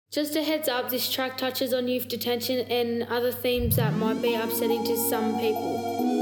Just a heads up, this track touches on youth detention and other themes that might be upsetting to some people.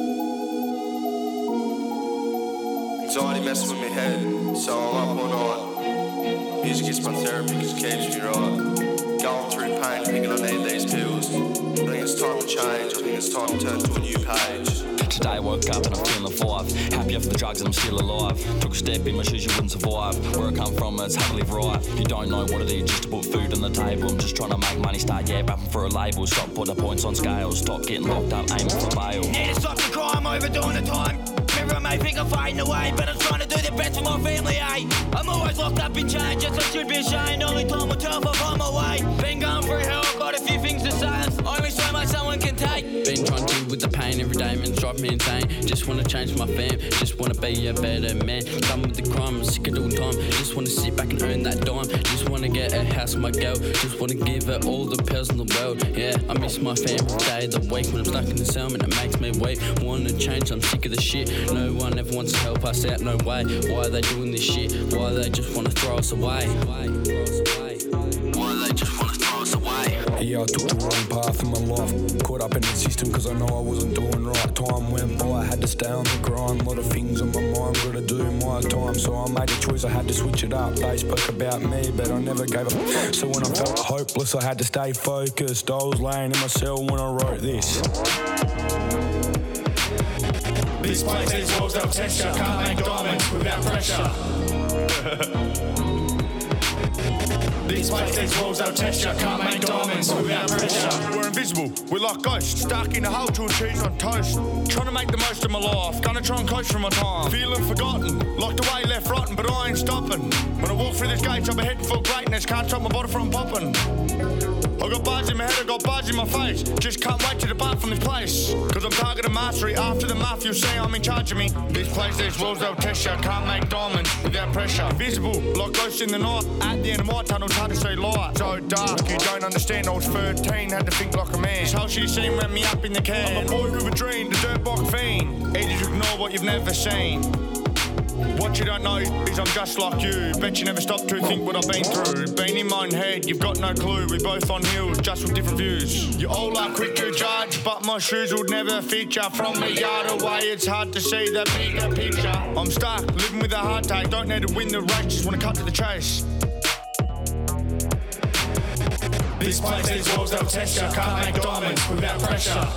Anxiety messing with my head, so I'm up all night. Music is my therapy because it keeps me right. Going through pain, thinking I need these pills. I think it's time to change, I think it's time to turn to a new page. Today I woke up and I'm feeling five. Happy off the drugs and I'm still alive. Took a step in my shoes, you wouldn't survive. Where I come from, it's hard to live right. You don't know what it is just to put food on the table. I'm just trying to make money, start rapping for a label. Stop putting the points on scales, stop getting locked up, aiming for bail. Need to stop the crime, overdoing the time. Everyone may think I'm fading away, but I'm trying to do the best for my family, eh? I'm always locked up in chains, yes I should be ashamed. Only time will tell if I'm on my way. Been going through hell, got a few things to say. Only so much someone can take. Been trying to deal with the pain every day, man, it's driving me insane. Just wanna change my fam, just wanna be a better man. Done with the crime, I'm sick of doing time. Just wanna sit back and earn that dime. Just wanna get a house, my girl. Just wanna give her all the pills in the world. Yeah, I miss my fam every day of the week. When I'm stuck in the cell, man, it makes me weak. Wanna change, I'm sick of the shit. No one ever wants to help us out, no way. Why are they doing this shit? Why they just wanna throw us away? Why they just wanna throw us away? Yeah, I took the wrong path in my life. Caught up in the system cause I know I wasn't doing right. Time went by, I had to stay on the grind. Lot of things on my mind, gotta do my time. So I made a choice, I had to switch it up. They spoke about me, but I never gave up. So when I felt hopeless, I had to stay focused. I was laying in my cell when I wrote this. These place, these walls, they'll test ya. Can't make diamonds without pressure. These place, these walls, they'll test ya. Can't make diamonds without pressure. We're invisible, we're like ghosts. Stuck in a hole to cheese on toast. Trying to make the most of my life. Gonna try and coach from my time. Feeling forgotten, locked away, left rotten, but I ain't stopping. When I walk through these gates, I'm heading for greatness. Can't stop my body from popping. I got bars in my head, I got bars in my face. Just can't wait to depart from this place. Cause I'm targeting mastery. After the math, you'll see I'm in charge of me. This place, these walls, they'll test ya. Can't make diamonds without pressure. Visible, like ghosts in the night. At the end of my tunnel, it's hard to see light. So dark, you don't understand. I was 13, had to think like a man. This whole shitty scene wrapped me up in the can. I'm a boy with a dream, the dirtbag fiend. Easy to ignore what you've never seen. What you don't know is I'm just like you. Bet you never stop to think what I've been through. Been in my own head, you've got no clue. We both on hills, just with different views. You all are quick to judge, but my shoes would never feature. From a yard away, it's hard to see the bigger picture. I'm stuck, living with a heartache. Don't need to win the race, just wanna cut to the chase. These place, these walls, they'll test ya. Can't make diamonds without pressure.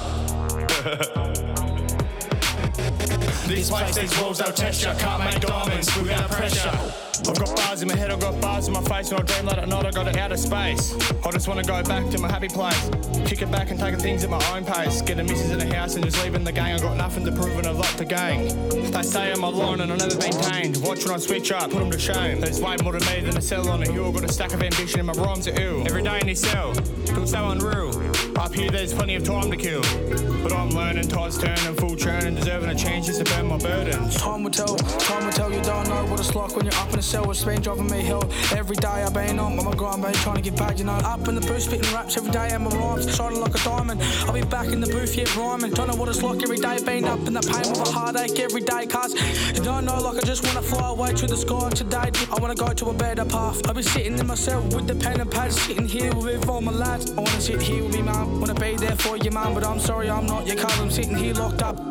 These place, these walls, they'll test ya. Can't make diamonds without pressure. I've got bars in my head, I've got bars in my face. When I dream late at night, I got it out of space. I just wanna go back to my happy place. Kick it back and taking things at my own pace. Get a missus in the house and just leaving the gang. I got nothing to prove and a lot to gain. They say I'm a lion and I've never been tamed. Watch when I switch up, put them to shame. There's way more to me than a cell on a hill. Got a stack of ambition and my rhymes are ill. Every day in this cell, feels so unreal. Up here there's plenty of time to kill. But I'm learning, tides turning, full churn and deserving a chance just to burn my burdens. Time will tell, you don't know what it's like when you're up in a cell. It's been driving me hell. Every day I've been on my grind, been trying to get back, you know. Up in the booth, spitting raps every day and my rhymes shining like a diamond. I'll be back in the booth, yeah, rhyming. Don't know what it's like every day, been up in the pain with a heartache every day. Cause you don't know, like I just wanna fly away to the sky today. I wanna go to a better path. I'll be sitting in my cell with the pen and pad, sitting here with all my lads. I wanna sit here with me mum, wanna be there for your mum, but I'm sorry I'm not your cuz I'm sitting here locked up.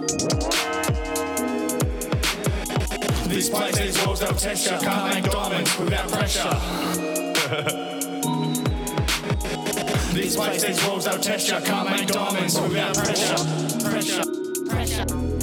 These place, these walls, they'll test ya. Can't make diamonds without pressure. These place, these walls, they'll test ya. Can't make diamonds without pressure. Pressure.